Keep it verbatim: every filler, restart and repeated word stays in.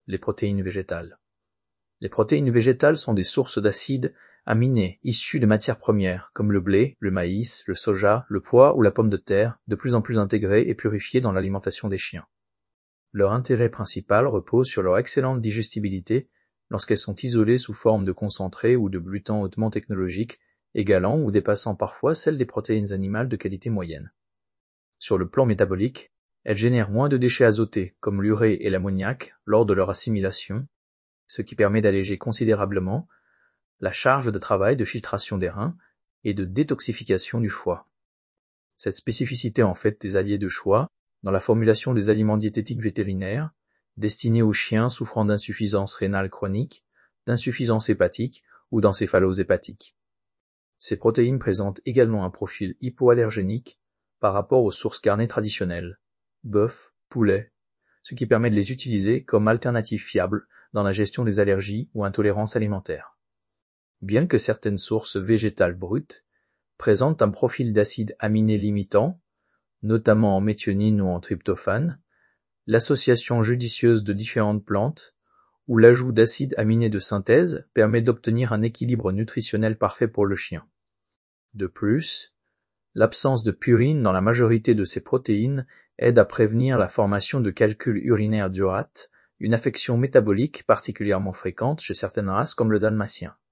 les protéines végétales. Les protéines végétales sont des sources d'acides aminés issus de matières premières, comme le blé, le maïs, le soja, le pois ou la pomme de terre, de plus en plus intégrées et purifiées dans l'alimentation des chiens. Leur intérêt principal repose sur leur excellente digestibilité lorsqu'elles sont isolées sous forme de concentré ou de gluten hautement technologique, égalant ou dépassant parfois celles des protéines animales de qualité moyenne. Sur le plan métabolique, elles génèrent moins de déchets azotés, comme l'urée et l'ammoniac, lors de leur assimilation, ce qui permet d'alléger considérablement la charge de travail de filtration des reins et de détoxification du foie. Cette spécificité en fait des alliés de choix dans la formulation des aliments diététiques vétérinaires, destinés aux chiens souffrant d'insuffisance rénale chronique, d'insuffisance hépatique ou d'encéphalose hépatique. Ces protéines présentent également un profil hypoallergénique par rapport aux sources carnées traditionnelles, bœuf, poulet, ce qui permet de les utiliser comme alternative fiable dans la gestion des allergies ou intolérances alimentaires. Bien que certaines sources végétales brutes présentent un profil d'acides aminés limitant, notamment en méthionine ou en tryptophane, l'association judicieuse de différentes plantes ou l'ajout d'acides aminés de synthèse permet d'obtenir un équilibre nutritionnel parfait pour le chien. De plus, l'absence de purine dans la majorité de ces protéines aide à prévenir la formation de calculs urinaires d'urate, une affection métabolique particulièrement fréquente chez certaines races comme le dalmatien.